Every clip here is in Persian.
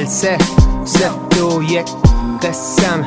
3 2 1 قسم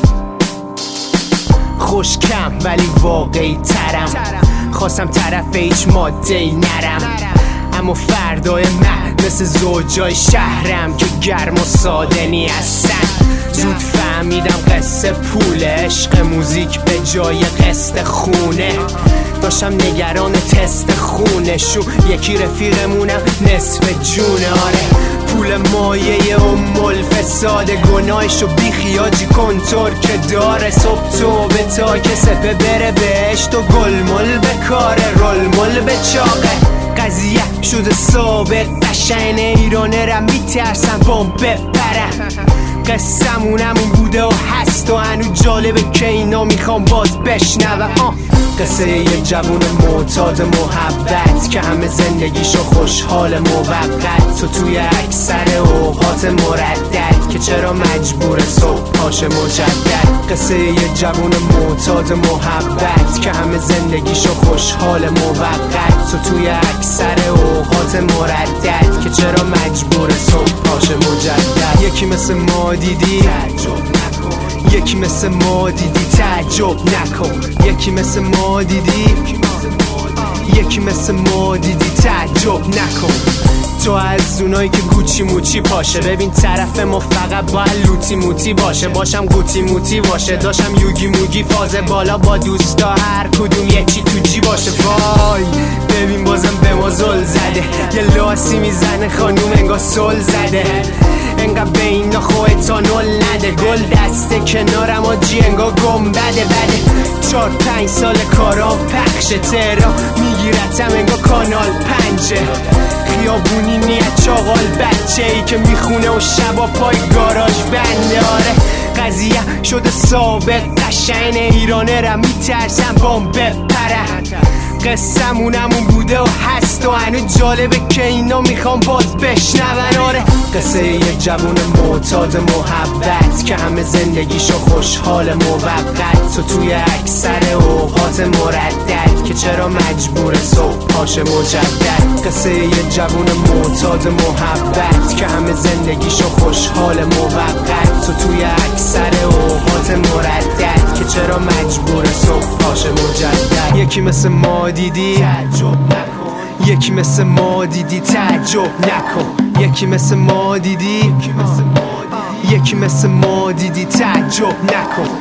خوشکم ولی واقعی ترم، خواستم طرف هیچ ماده ای نرم، اما فردای من مثل زوجای شهرم که گرم و ساده نیستن. زود فهمیدم قصه پول عشق موزیک به جای قسط خونه. داشتم نگران تست خونشون، یکی رفیقمونم نصف جونه. آره پول مایه الفساد، گناهشو بیخیاجی کنتور که داره. صبح تو به تا که سپه بره بهشت و گلمل به کاره، رلمل به چاقه. قضیه شده ثابت، قشنگ ایرانه را میترسن بام بپرن. قصه‌مونمون بوده و هست و هنو جالبه که اینا میخوام باز بشنوه. قصه یه جوون معتاد محبت که همه زندگیشو خوشحال موقت، تو توی اکثر اوقات مردد که چرا مجبور صبح پاش مجدد. قصه یه جوون معتاد محبت که همه زندگیشو خوشحال موقت، تو توی اکثر اوقات مردد که چرا مجبور صبح پاش مجدد. یکی مثل ما دیدی تعجب نکن، یکی مثل ما دیدی تعجب نکن، یکی مثل ما دیدی، یکی مثل ما دیدی تعجب نکن. تو از اونایی که گوچی موچی پاشه، ببین طرف ما فقط باید لوتی موتی باشه. باشم گوتی موتی باشه، داشتم یوگی موگی فاز بالا با دوستا، هر کدوم یکی تو جی باشه. وای ببین بازم به ما زل زده، یه لاسی میزنه خانوم انگار سل زده. انقدر به اینا خواهتا نل نده، گل دسته کنارم آجی انگار گم بده. 4-5 سال کارا پخشه، تهران میگیرتم انگار کانال 5. خیابونی نیت چاقال بچه ای که میخونه و شبا پای گاراژ بنده. آره قضیه شده ثابت، قشنگ ایرانه را میترسن بام بپرن. قصه‌مونمون بوده و هست و هنو جالبه که اینا میخوام باز بشنون. آره قصه یه جوون معتاد محبت که همه زندگیشو خوشحال موقت، تو توی اکثر اوقات مردد که چرا مجبور صبح پاش مجدد. قصه یه جوون معتاد محبت که همه زندگیشو خوشحال موقت، تو توی اکثر اوقات مردد که چرا مجبور صبح پاش مجدد. یکی مثل ما دیدی تعجب نکن، یکی مثل ما دیدی تعجب نکن، یکی مثل ما دیدی، یکی مثل ما دیدی تعجب نکن.